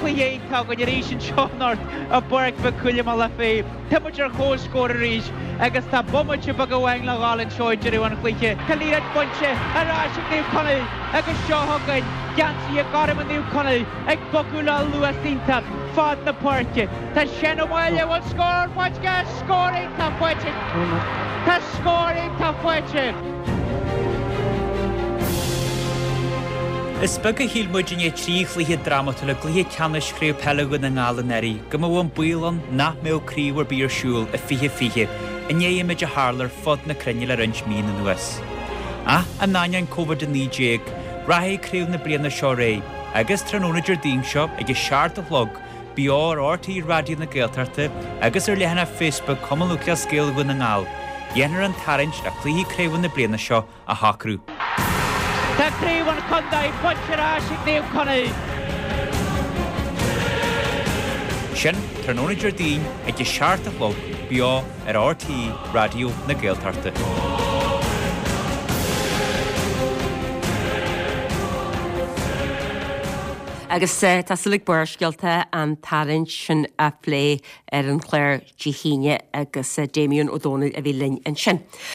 chlué tá go rééis an seanart a borg be cuilim a la fé. Temper chós scóir ríis agus tá bommate bag bhhain le gáil seoidir an chluiche. Calíad bunte ará níú conil agus seothgain Jansi a garm níú conil ag bocúla luasínta fád na páirce. Tá sin bhile bhil scór poitce scóring tá poite. Tá scóring tá poite. Is bug a híl muidin é tríchlíthe dramata le gluthe ceanna scríú pelagan na ngálan airí, go bhfuin buílan nach mé críomhar bíar siúil a fiche, a néimiid a hálar fod na crunne le rins mí na nuas. An náinean COVID-19, rathí críú na bliana seo ré, agus trónaidir dín seo ag seart a log, bíár RTí radio na Gaeltarta, agus lehanana Facebook cumalúcha scéal go na ngáil. Dhéanaar an tarint a clúthaí críomh na bliana seo a hacrú. Tá críomh an condaid bunterá sig níú conil. Sin trónaidir dín ag seart a log, bíá RTí radio na Gaeltarta. Agus tásaigh buirscealta an tarint sin a phlé an chléir Gihíine agus Damien O'Donnell a bhí linn an sin.